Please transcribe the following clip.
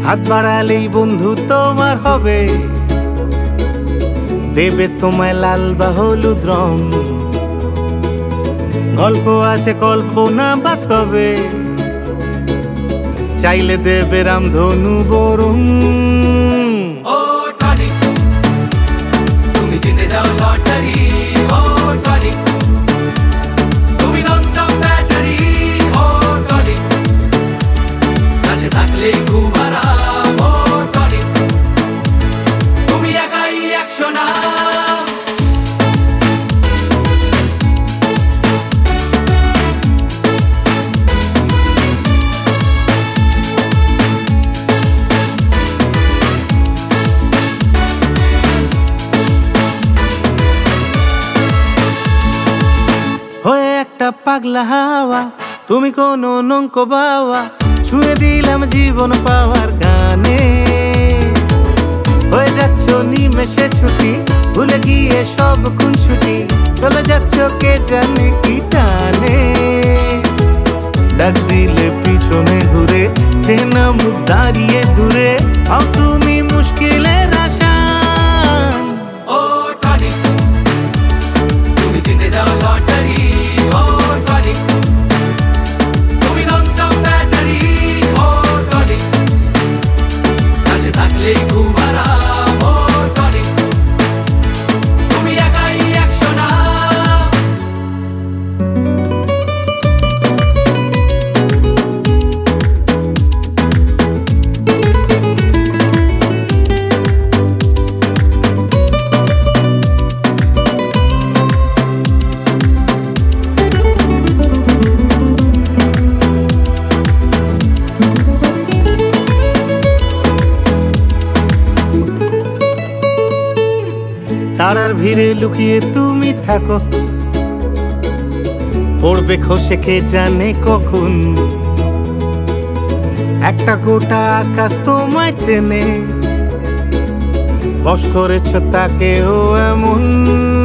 হাত বাড়ালেই বন্ধু তোমার হবে, দেবে তোমায় লাল বা হলুদ রং। গল্প আছে কল্পনা বাস্তবে, চাইলে দেবে রামধনু বরং। ও টনিক, তুমি জিতে যাও লটারি। ও টনিক, তুমি ননস্টপ ব্যাটারি। ও টনিক, কাছে থাকলে খুব আরাম। ও টনিক, তুমি একাই একশো না। হয়ে একটা পাগলা হাওয়া, তুমি কোনো নঙ্ক বাওয়া, ছুঁয়ে দিলাম জীবন পাওয়ার গানে। হয়ে যাচ্ছ নিমেষে ছুটি, ভুলে গিয়ে সব খুনসুটি, চলে যাচ্ছ কে জানে কি টানে। ডাক দিলে পিছনে ঘুরে, চেনা মুখ দাঁড়িয়ে দূরে, হও তুমি মুশকিলের আসান। ও টনিক, তুমি জিতে যাও লটারি। ও টনিক, তুমি ননস্টপ ব্যাটারি। ও টনিক, কাছে থাকলে খুব আরাম। ও টনিক, তুমি একাই একশো না। তারার ভিড়ে লুকিয়ে তুমি থাকো, পড়বে খসে কে জানে কখন। একটা গোটা আকাশ তোমায় চেনে, বশ করেছ তাকেও এমন।